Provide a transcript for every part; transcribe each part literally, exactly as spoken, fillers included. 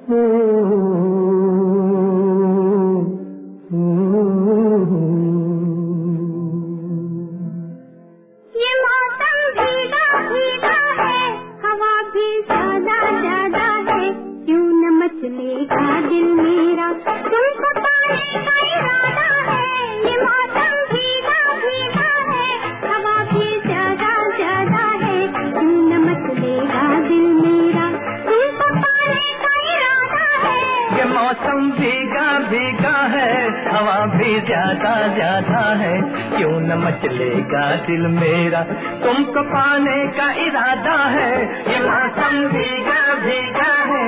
दिल मेरा तुमको पाने का इरादा है, ये मौसम भीगा भीगा है।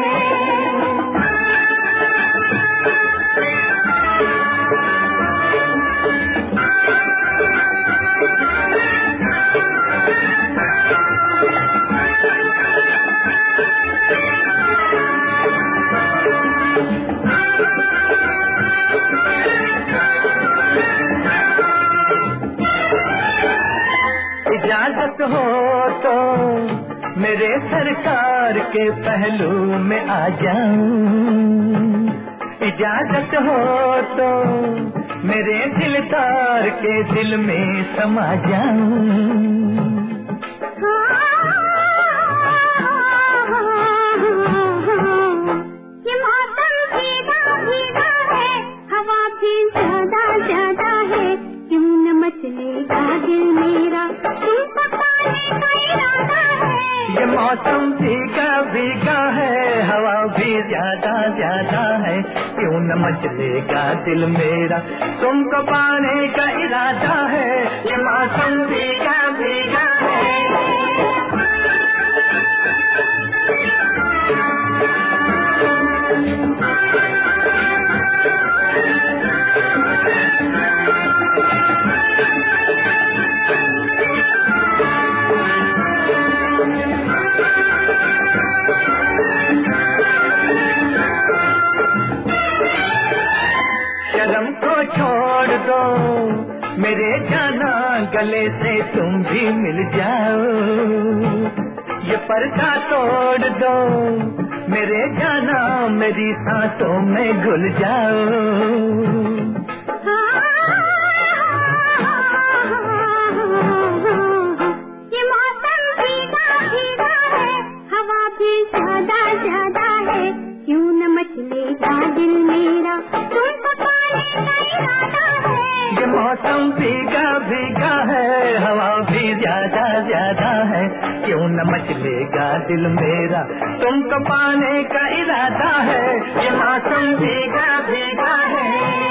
इजाजत हो तो मेरे सरकार के पहलू में आ जाऊं, इजाजत हो तो मेरे दिलदार के दिल में समा जाऊं। ये मौसम भीगा भीगा है, हवा भी ज्यादा ज्यादा है, क्यों न मचलेगा दिल मेरा तुमको पाने का इरादा है। ये मौसम भीगा भीगा है, हवा भी ज्यादा ज्यादा है, क्यों न मचलेगा दिल मेरा तुमको पाने का इरादा है। ये मौसम भीगा भीगा है। शर्म को छोड़ दो मेरे जाना, गले से तुम भी मिल जाओ, ये पर्दा तोड़ दो मेरे जाना, मेरी सांसों में घुल जाओ। ये मौसम भीगा भीगा है, हवा भी ज्यादा ज्यादा है, क्यों न मचलेगा दिल मेरा तुमको पाने का इरादा है। ये मौसम भीगा भीगा है, हवा भी ज्यादा ज्यादा है, क्यों न मचलेगा दिल मेरा तुमको पाने का इरादा है। ये मौसम भीगा भीगा है।